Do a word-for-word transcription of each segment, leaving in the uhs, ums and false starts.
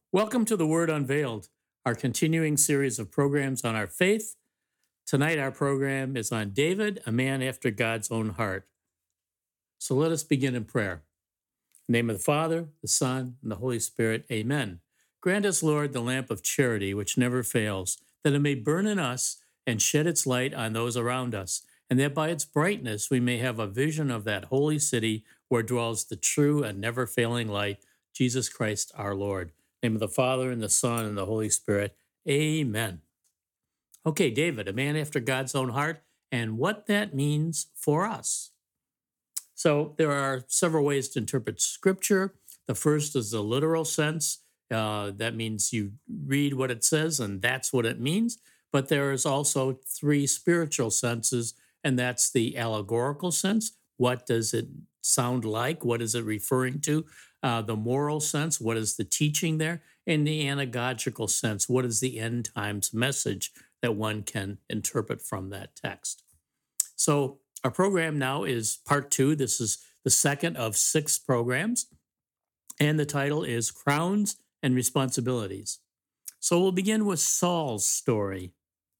Welcome to the Word Unveiled, our continuing series of programs on our faith. Tonight, our program is on David, a man after God's own heart. So let us begin in prayer. In the name of the Father, the Son, and the Holy Spirit, amen. Grant us, Lord, the lamp of charity which never fails, that it may burn in us and shed its light on those around us, and that by its brightness we may have a vision of that holy city where dwells the true and never failing light, Jesus Christ our Lord. In the name of the Father, and the Son, and the Holy Spirit, amen. Okay, David, a man after God's own heart, and what that means for us. So there are several ways to interpret Scripture. The first is the literal sense. Uh, that means you read what it says, and that's what it means. But there is also three spiritual senses, and that's the allegorical sense. What does it sound like? What is it referring to? Uh, the moral sense, what is the teaching there? And the anagogical sense, what is the end times message that one can interpret from that text? So our program now is part two. This is the second of six programs, and the title is Crowns and Responsibilities. So we'll begin with Saul's story.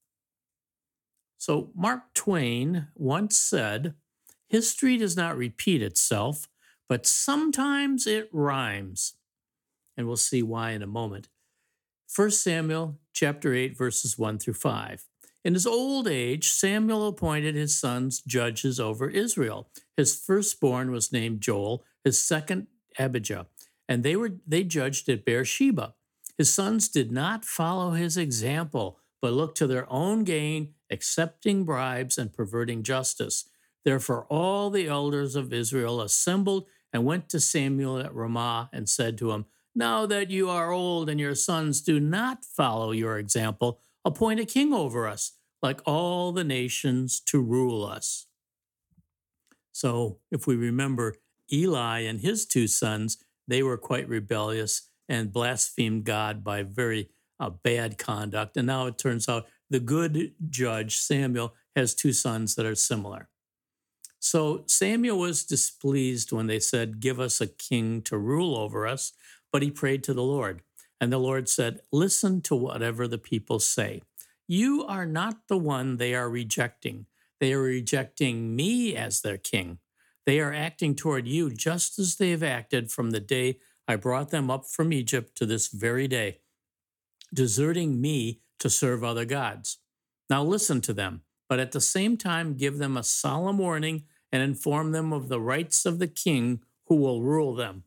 So Mark Twain once said, "History does not repeat itself, but sometimes it rhymes." And we'll see why in a moment. First Samuel chapter eight, verses one through five. In his old age, Samuel appointed his sons judges over Israel. His firstborn was named Joel, his second Abijah, and they were they judged at Beersheba. His sons did not follow his example, but looked to their own gain, accepting bribes and perverting justice. Therefore, all the elders of Israel assembled and went to Samuel at Ramah and said to him, "Now that you are old and your sons do not follow your example, appoint a king over us, like all the nations, to rule us." So if we remember Eli and his two sons, they were quite rebellious and blasphemed God by very uh, bad conduct. And now it turns out the good judge, Samuel, has two sons that are similar. So Samuel was displeased when they said, "Give us a king to rule over us," but he prayed to the Lord. And the Lord said, "Listen to whatever the people say. You are not the one they are rejecting. They are rejecting me as their king. They are acting toward you just as they have acted from the day I brought them up from Egypt to this very day, deserting me to serve other gods. Now listen to them, but at the same time give them a solemn warning and inform them of the rights of the king who will rule them."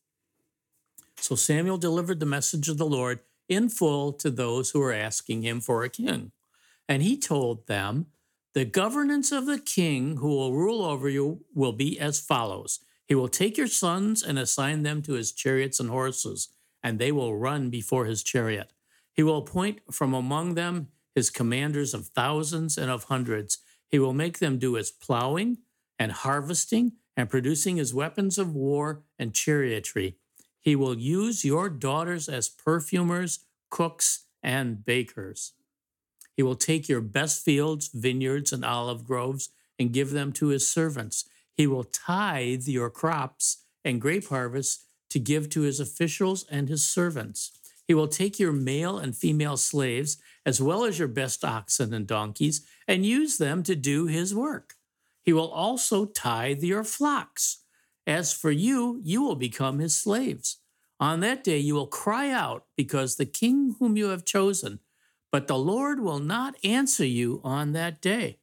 So Samuel delivered the message of the Lord in full to those who were asking him for a king. And he told them, "The governance of the king who will rule over you will be as follows. He will take your sons and assign them to his chariots and horses, and they will run before his chariot. He will appoint from among them his commanders of thousands and of hundreds. He will make them do his plowing and harvesting and producing his weapons of war and chariotry. He will use your daughters as perfumers, cooks, and bakers. He will take your best fields, vineyards, and olive groves and give them to his servants. He will tithe your crops and grape harvests to give to his officials and his servants. He will take your male and female slaves, as well as your best oxen and donkeys, and use them to do his work. He will also tithe your flocks. As for you, you will become his slaves. On that day you will cry out because the king whom you have chosen, but the Lord will not answer you on that day."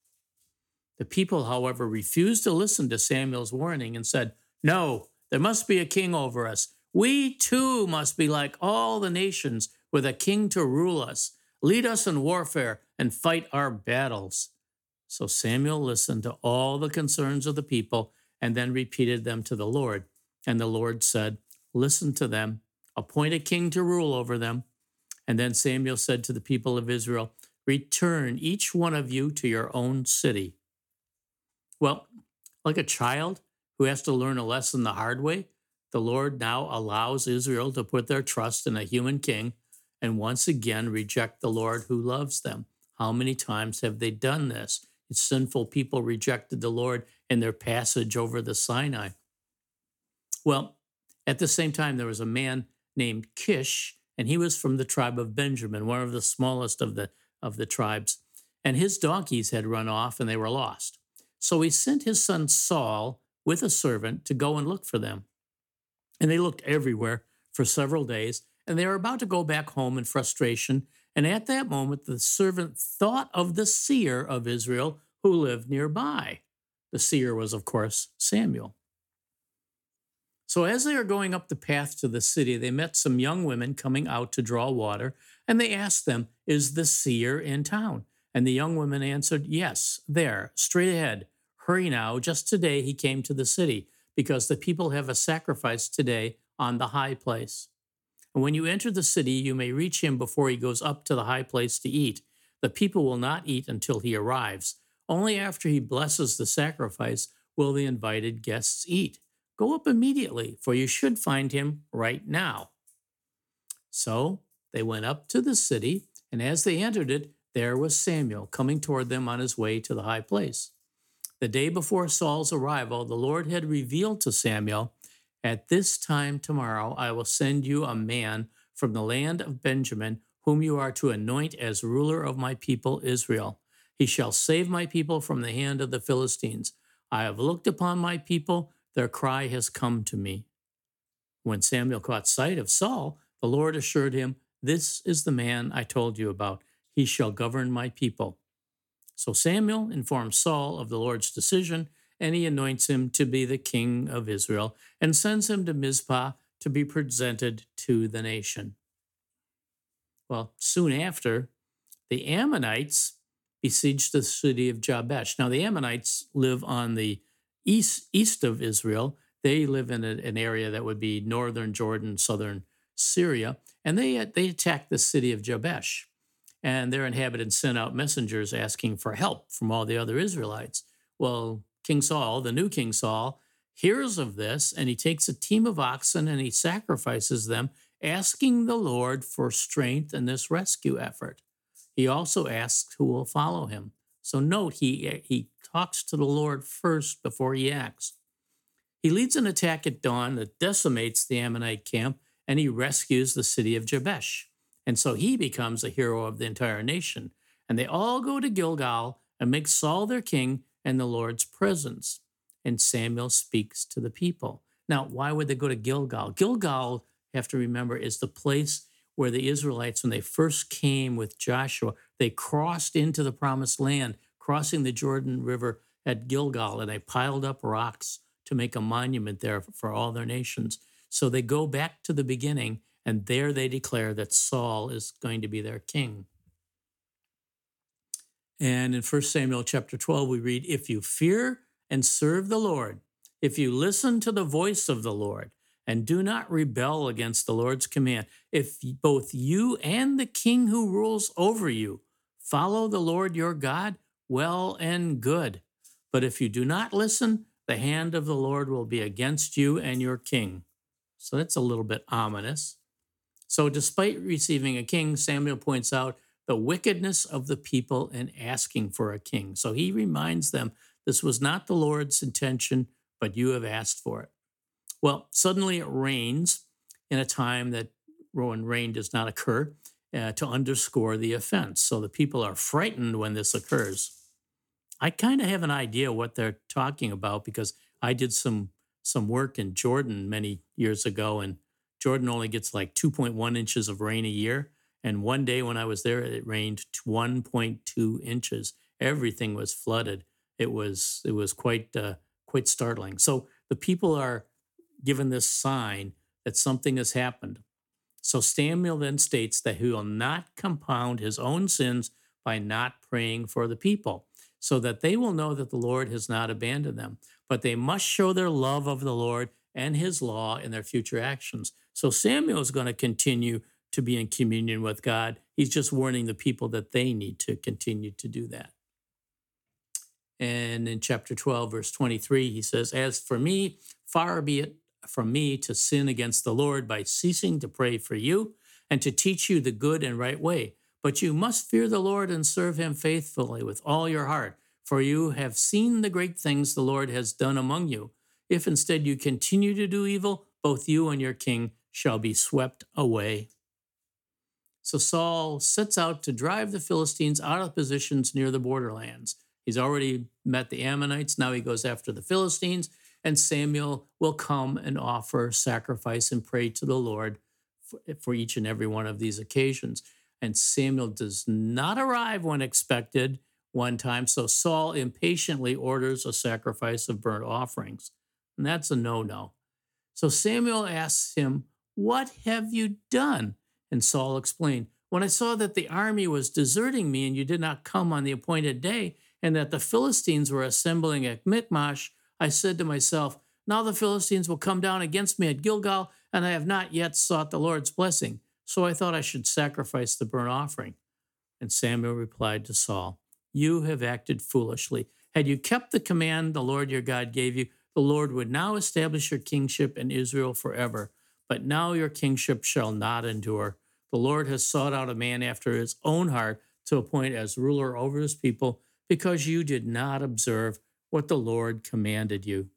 The people, however, refused to listen to Samuel's warning and said, "No, there must be a king over us. We too must be like all the nations, with a king to rule us, lead us in warfare, and fight our battles." So Samuel listened to all the concerns of the people and then repeated them to the Lord. And the Lord said, "Listen to them, appoint a king to rule over them." And then Samuel said to the people of Israel, "Return each one of you to your own city." Well, like a child who has to learn a lesson the hard way, the Lord now allows Israel to put their trust in a human king and once again reject the Lord who loves them. How many times have they done this? Sinful people rejected the Lord in their passage over the Sinai. Well, at the same time, there was a man named Kish, and he was from the tribe of Benjamin, one of the smallest of the of the tribes. And his donkeys had run off and they were lost. So he sent his son Saul with a servant to go and look for them. And they looked everywhere for several days, and they were about to go back home in frustration. And at that moment, the servant thought of the seer of Israel who lived nearby. The seer was, of course, Samuel. So as they were going up the path to the city, they met some young women coming out to draw water, and they asked them, "Is the seer in town?" And the young women answered, "Yes, there, straight ahead. Hurry now, just today he came to the city, because the people have a sacrifice today on the high place. And when you enter the city, you may reach him before he goes up to the high place to eat. The people will not eat until he arrives. Only after he blesses the sacrifice will the invited guests eat. Go up immediately, for you should find him right now." So they went up to the city, and as they entered it, there was Samuel coming toward them on his way to the high place. The day before Saul's arrival, the Lord had revealed to Samuel, "At this time tomorrow I will send you a man from the land of Benjamin, whom you are to anoint as ruler of my people Israel. He shall save my people from the hand of the Philistines. I have looked upon my people, their cry has come to me." When Samuel caught sight of Saul, the Lord assured him, "This is the man I told you about. He shall govern my people." So Samuel informs Saul of the Lord's decision, and he anoints him to be the king of Israel and sends him to Mizpah to be presented to the nation. Well, soon after, the Ammonites besieged the city of Jabesh. Now, the Ammonites live on the east, east of Israel. They live in a, an area that would be northern Jordan, southern Syria, and they, they attacked the city of Jabesh. And their inhabitants sent out messengers asking for help from all the other Israelites. Well, King Saul, the new King Saul, hears of this, and he takes a team of oxen and he sacrifices them, asking the Lord for strength in this rescue effort. He also asks who will follow him. So note, he, he talks to the Lord first before he acts. He leads an attack at dawn that decimates the Ammonite camp, and he rescues the city of Jabesh. And so he becomes a hero of the entire nation. And they all go to Gilgal and make Saul their king in the Lord's presence. And Samuel speaks to the people. Now, why would they go to Gilgal? Gilgal, you have to remember, is the place where the Israelites, when they first came with Joshua, they crossed into the promised land, crossing the Jordan River at Gilgal, and they piled up rocks to make a monument there for all their nations. So they go back to the beginning, and there they declare that Saul is going to be their king. And in First Samuel chapter twelve, we read, "If you fear and serve the Lord, if you listen to the voice of the Lord, and do not rebel against the Lord's command, if both you and the king who rules over you follow the Lord your God, well and good. But if you do not listen, the hand of the Lord will be against you and your king." So that's a little bit ominous. So despite receiving a king, Samuel points out the wickedness of the people in asking for a king. So he reminds them, this was not the Lord's intention, but you have asked for it. Well, suddenly it rains in a time that when rain does not occur uh, to underscore the offense. So the people are frightened when this occurs. I kind of have an idea what they're talking about because I did some some work in Jordan many years ago, and Jordan only gets like two point one inches of rain a year. And one day when I was there, it rained one point two inches. Everything was flooded. It was it was quite uh, quite startling. So the people are given this sign that something has happened. So Samuel then states that he will not compound his own sins by not praying for the people, so that they will know that the Lord has not abandoned them. But they must show their love of the Lord and his law in their future actions. So Samuel is going to continue to be in communion with God. He's just warning the people that they need to continue to do that. And in chapter twelve, verse twenty-three, he says, "As for me, far be it from me to sin against the Lord by ceasing to pray for you and to teach you the good and right way. But you must fear the Lord and serve him faithfully with all your heart, for you have seen the great things the Lord has done among you. If instead you continue to do evil, both you and your king shall be swept away. So Saul sets out to drive the Philistines out of positions near the borderlands. He's already met the Ammonites. Now he goes after the Philistines, and Samuel will come and offer sacrifice and pray to the Lord for, for each and every one of these occasions. And Samuel does not arrive when expected one time, so Saul impatiently orders a sacrifice of burnt offerings. And that's a no-no. So Samuel asks him, "What have you done?" And Saul explained, "When I saw that the army was deserting me and you did not come on the appointed day, and that the Philistines were assembling at Michmash, I said to myself, now the Philistines will come down against me at Gilgal, and I have not yet sought the Lord's blessing. So I thought I should sacrifice the burnt offering." And Samuel replied to Saul, "You have acted foolishly. Had you kept the command the Lord your God gave you, the Lord would now establish your kingship in Israel forever. But now your kingship shall not endure. The Lord has sought out a man after his own heart to appoint as ruler over his people, because you did not observe what the Lord commanded you."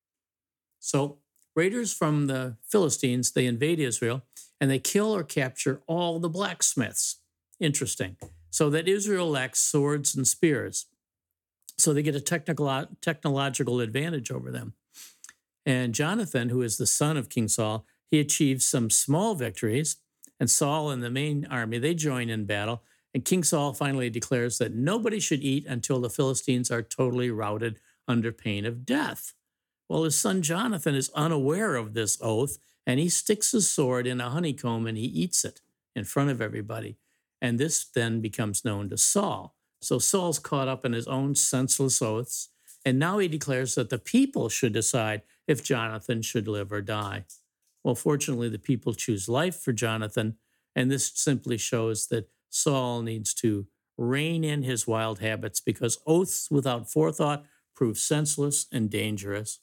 So raiders from the Philistines, they invade Israel and they kill or capture all the blacksmiths. Interesting. So that Israel lacks swords and spears. So they get a technical, technological advantage over them. And Jonathan, who is the son of King Saul, he achieves some small victories. And Saul and the main army, they join in battle. And King Saul finally declares that nobody should eat until the Philistines are totally routed under pain of death. Well, his son Jonathan is unaware of this oath, and he sticks his sword in a honeycomb and he eats it in front of everybody. And this then becomes known to Saul. So Saul's caught up in his own senseless oaths, and now he declares that the people should decide if Jonathan should live or die. Well, fortunately, the people choose life for Jonathan, and this simply shows that Saul needs to rein in his wild habits, because oaths without forethought prove senseless and dangerous.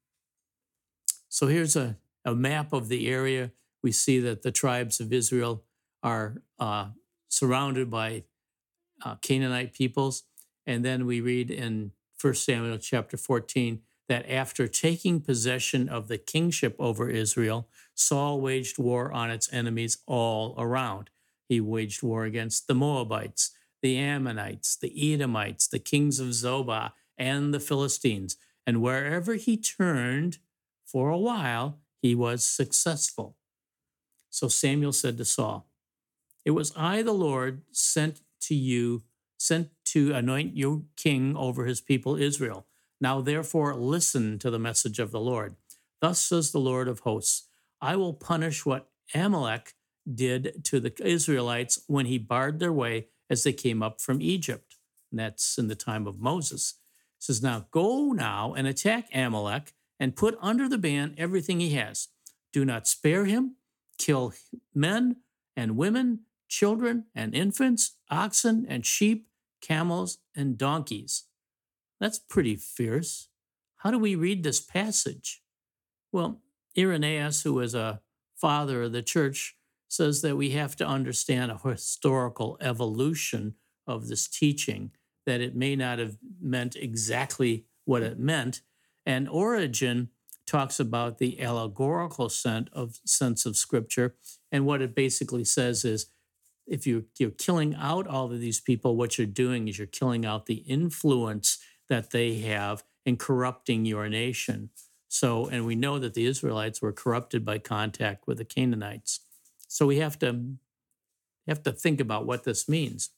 So here's a, a map of the area. We see that the tribes of Israel are uh, surrounded by uh, Canaanite peoples. And then we read in First Samuel chapter fourteen that after taking possession of the kingship over Israel, Saul waged war on its enemies all around. He waged war against the Moabites, the Ammonites, the Edomites, the kings of Zobah, and the Philistines. And wherever he turned, for a while, he was successful. So Samuel said to Saul, "It was I, the Lord, sent to you, sent to anoint you king over his people Israel. Now therefore listen to the message of the Lord. Thus says the Lord of hosts, I will punish what Amalek did to the Israelites when he barred their way as they came up from Egypt." And that's in the time of Moses. It says, "Now go now and attack Amalek and put under the ban everything he has. Do not spare him. Kill men and women, children and infants, oxen and sheep, camels and donkeys." That's pretty fierce. How do we read this passage? Well, Irenaeus, who is a father of the church, says that we have to understand a historical evolution of this teaching, that it may not have meant exactly what it meant. And Origen talks about the allegorical sense of, sense of Scripture. And what it basically says is, if you're, you're killing out all of these people, what you're doing is you're killing out the influence that they have in corrupting your nation. So, and we know that the Israelites were corrupted by contact with the Canaanites. So we have to have to think about what this means.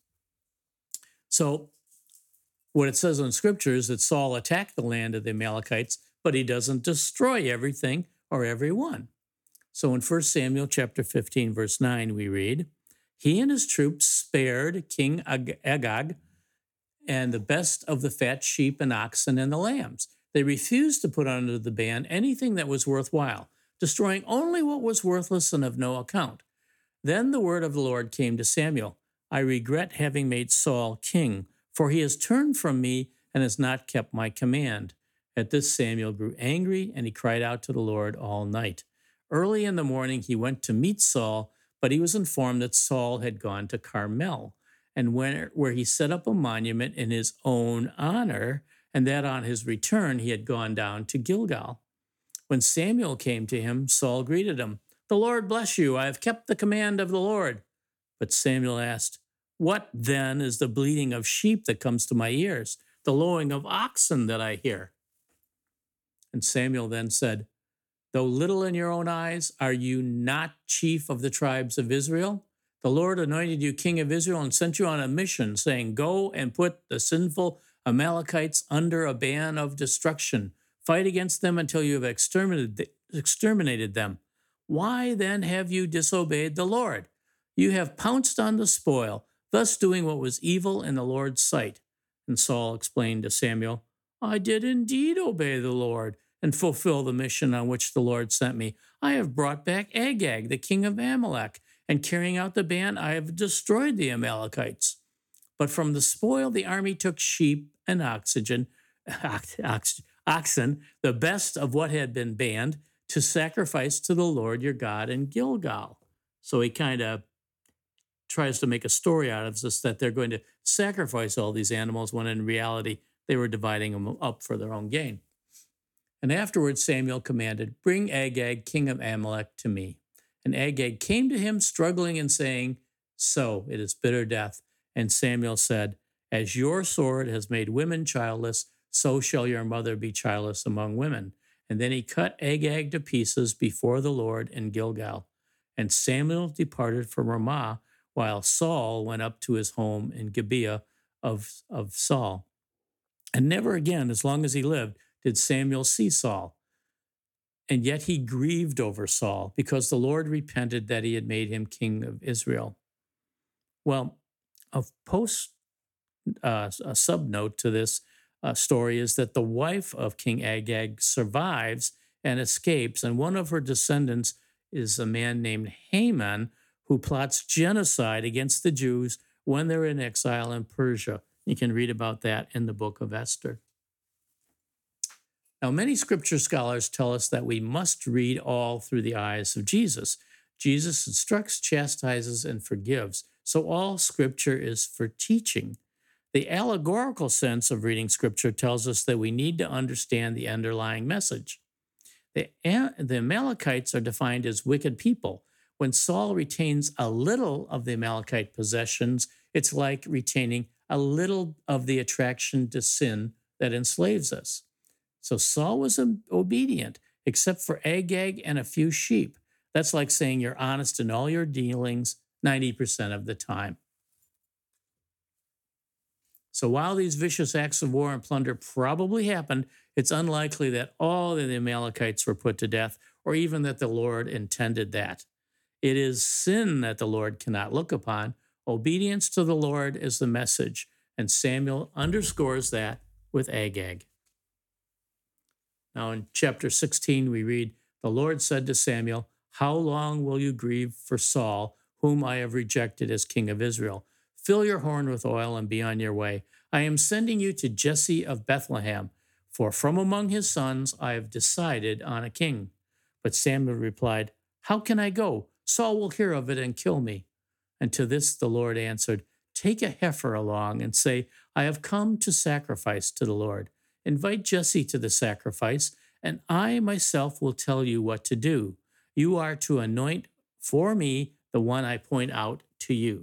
So what it says in Scripture is that Saul attacked the land of the Amalekites, but he doesn't destroy everything or everyone. So in First Samuel chapter fifteen, verse nine, we read, "He and his troops spared King Agag and the best of the fat sheep and oxen and the lambs. They refused to put under the ban anything that was worthwhile, destroying only what was worthless and of no account. Then the word of the Lord came to Samuel, I regret having made Saul king, for he has turned from me and has not kept my command." At this Samuel grew angry, and he cried out to the Lord all night. Early in the morning he went to meet Saul, but he was informed that Saul had gone to Carmel, and where, where he set up a monument in his own honor, and that on his return he had gone down to Gilgal. When Samuel came to him, Saul greeted him. The Lord bless you. I have kept the command of the Lord. But Samuel asked, What then is the bleating of sheep that comes to my ears, the lowing of oxen that I hear? And Samuel then said, Though little in your own eyes, are you not chief of the tribes of Israel? The Lord anointed you king of Israel and sent you on a mission, saying, Go and put the sinful Amalekites under a ban of destruction. Fight against them until you have exterminated exterminated them. Why then have you disobeyed the Lord? You have pounced on the spoil, thus doing what was evil in the Lord's sight. And Saul explained to Samuel, I did indeed obey the Lord and fulfill the mission on which the Lord sent me. I have brought back Agag, the king of Amalek, and carrying out the ban, I have destroyed the Amalekites. But from the spoil, the army took sheep and oxygen, ox, oxen, the best of what had been banned, to sacrifice to the Lord your God in Gilgal. So he kind of tries to make a story out of this that they're going to sacrifice all these animals when in reality they were dividing them up for their own gain. And afterwards Samuel commanded, Bring Agag, king of Amalek, to me. And Agag came to him struggling and saying, So it is bitter death. And Samuel said, As your sword has made women childless, so shall your mother be childless among women. And then he cut Agag to pieces before the Lord in Gilgal. And Samuel departed from Ramah, while Saul went up to his home in Gibeah of, of Saul. And never again, as long as he lived, did Samuel see Saul. And yet he grieved over Saul, because the Lord repented that he had made him king of Israel. Well, a post uh, a subnote to this uh, story is that the wife of King Agag survives and escapes, and one of her descendants is a man named Haman, who plots genocide against the Jews when they're in exile in Persia. You can read about that in the book of Esther. Now, many scripture scholars tell us that we must read all through the eyes of Jesus. Jesus instructs, chastises, and forgives. So all scripture is for teaching. The allegorical sense of reading scripture tells us that we need to understand the underlying message. The, the Amalekites are defined as wicked people. When Saul retains a little of the Amalekite possessions, it's like retaining a little of the attraction to sin that enslaves us. So Saul was obedient, except for Agag and a few sheep. That's like saying you're honest in all your dealings ninety percent of the time. So while these vicious acts of war and plunder probably happened, it's unlikely that all of the Amalekites were put to death, or even that the Lord intended that. It is sin that the Lord cannot look upon. Obedience to the Lord is the message, and Samuel underscores that with Agag. Now in chapter sixteen, we read, The Lord said to Samuel, How long will you grieve for Saul, whom I have rejected as king of Israel? Fill your horn with oil and be on your way. I am sending you to Jesse of Bethlehem, for from among his sons I have decided on a king. But Samuel replied, How can I go? Saul will hear of it and kill me. And to this the Lord answered, Take a heifer along and say, I have come to sacrifice to the Lord. Invite Jesse to the sacrifice, and I myself will tell you what to do. You are to anoint for me the one I point out to you.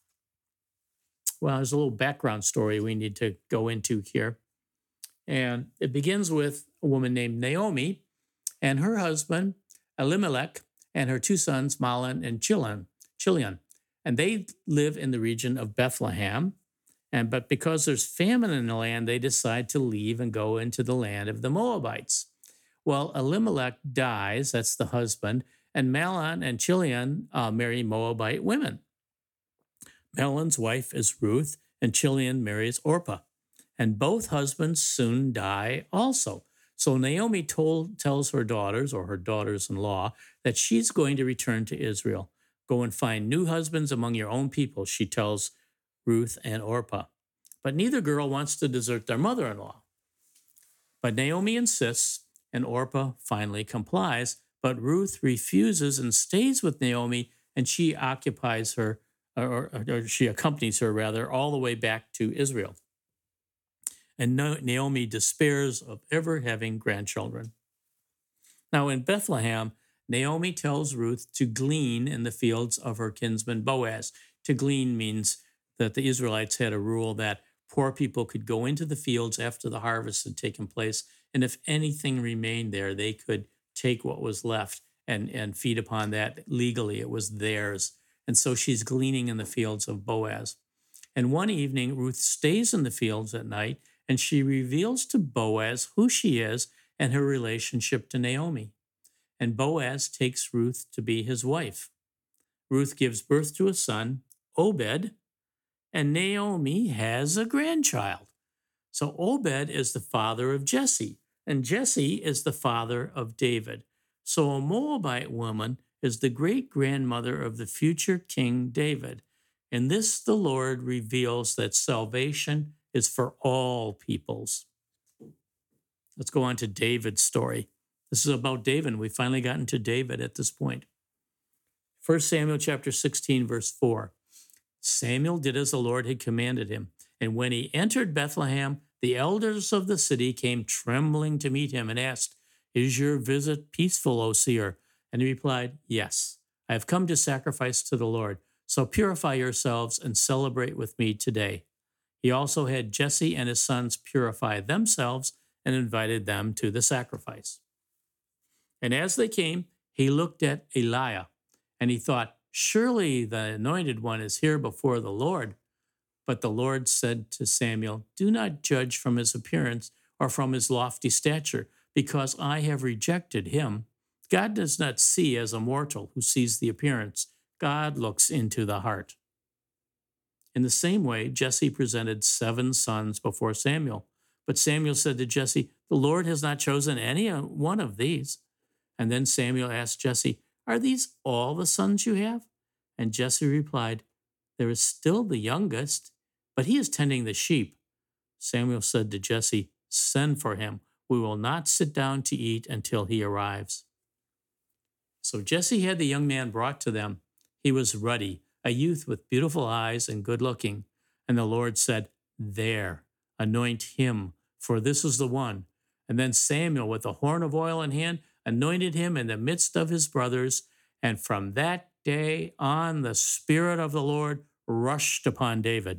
Well, there's a little background story we need to go into here. And it begins with a woman named Naomi and her husband, Elimelech, and her two sons, Mahlon and Chilion. Chilion. And they live in the region of Bethlehem. And but because there's famine in the land, they decide to leave and go into the land of the Moabites. Well, Elimelech dies, that's the husband, and Mahlon and Chilion uh, marry Moabite women. Mahlon's wife is Ruth, and Chilion marries Orpah. And both husbands soon die also. So Naomi told, tells her daughters, or her daughters-in-law, that she's going to return to Israel. Go and find new husbands among your own people, she tells Ruth and Orpah. But neither girl wants to desert their mother-in-law. But Naomi insists, and Orpah finally complies, but Ruth refuses and stays with Naomi, and she occupies her, or, or she accompanies her, rather, all the way back to Israel. And Naomi despairs of ever having grandchildren. Now in Bethlehem, Naomi tells Ruth to glean in the fields of her kinsman Boaz. To glean means that the Israelites had a rule that poor people could go into the fields after the harvest had taken place, and if anything remained there, they could take what was left and, and feed upon that legally. It was theirs. And so she's gleaning in the fields of Boaz. And one evening, Ruth stays in the fields at night, and she reveals to Boaz who she is and her relationship to Naomi. And Boaz takes Ruth to be his wife. Ruth gives birth to a son, Obed, and Naomi has a grandchild. So Obed is the father of Jesse, and Jesse is the father of David. So a Moabite woman is the great-grandmother of the future King David. In this, the Lord reveals that salvation is for all peoples. Let's go on to David's story. This is about David. We've finally gotten to David at this point. First Samuel chapter sixteen, verse four. Samuel did as the Lord had commanded him. And when he entered Bethlehem, the elders of the city came trembling to meet him and asked, "Is your visit peaceful, O seer?" And he replied, "Yes, I have come to sacrifice to the Lord. So purify yourselves and celebrate with me today." He also had Jesse and his sons purify themselves and invited them to the sacrifice. And as they came, he looked at Eliah, and he thought, "Surely the anointed one is here before the Lord." But the Lord said to Samuel, "Do not judge from his appearance or from his lofty stature, because I have rejected him. God does not see as a mortal who sees the appearance. God looks into the heart." In the same way, Jesse presented seven sons before Samuel. But Samuel said to Jesse, "The Lord has not chosen any one of these." And then Samuel asked Jesse, "Are these all the sons you have?" And Jesse replied, "There is still the youngest, but he is tending the sheep." Samuel said to Jesse, "Send for him. We will not sit down to eat until he arrives." So Jesse had the young man brought to them. He was ruddy, a youth with beautiful eyes and good looking. And the Lord said, "There, anoint him, for this is the one." And then Samuel, with a horn of oil in hand, anointed him in the midst of his brothers. And from that day on, the Spirit of the Lord rushed upon David.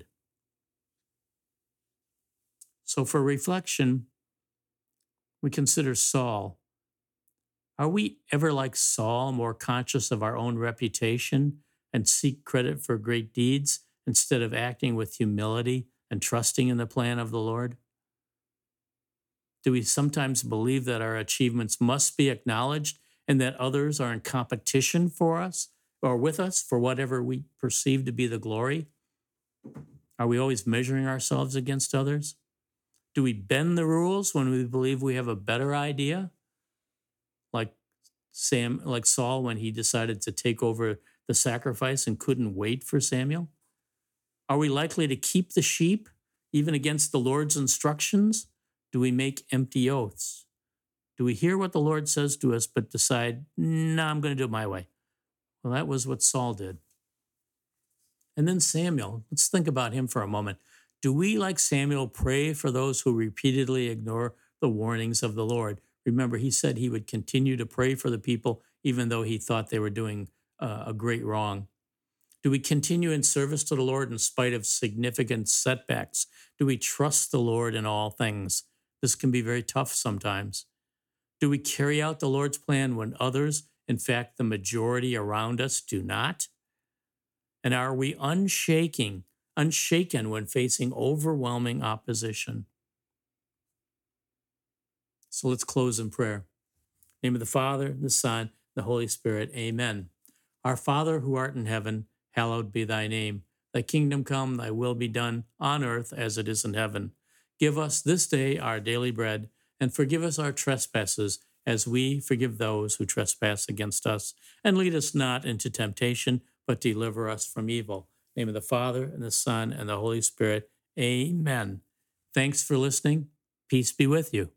So for reflection, we consider Saul. Are we ever like Saul, more conscious of our own reputation and seek credit for great deeds instead of acting with humility and trusting in the plan of the Lord? Do we sometimes believe that our achievements must be acknowledged and that others are in competition for us or with us for whatever we perceive to be the glory? Are we always measuring ourselves against others? Do we bend the rules when we believe we have a better idea? Like Sam, like Saul when he decided to take over the sacrifice and couldn't wait for Samuel? Are we likely to keep the sheep even against the Lord's instructions? Do we make empty oaths? Do we hear what the Lord says to us but decide, "No, I'm going to do it my way"? Well, that was what Saul did. And then Samuel, let's think about him for a moment. Do we, like Samuel, pray for those who repeatedly ignore the warnings of the Lord? Remember, he said he would continue to pray for the people even though he thought they were doing uh, a great wrong. Do we continue in service to the Lord in spite of significant setbacks? Do we trust the Lord in all things? This can be very tough sometimes. Do we carry out the Lord's plan when others, in fact, the majority around us, do not? And are we unshaking, unshaken when facing overwhelming opposition? So let's close in prayer. In the name of the Father, the Son, the Holy Spirit, amen. Our Father who art in heaven, hallowed be thy name. Thy kingdom come, thy will be done on earth as it is in heaven. Give us this day our daily bread, and forgive us our trespasses as we forgive those who trespass against us. And lead us not into temptation, but deliver us from evil. In the name of the Father, and the Son, and the Holy Spirit, amen. Thanks for listening. Peace be with you.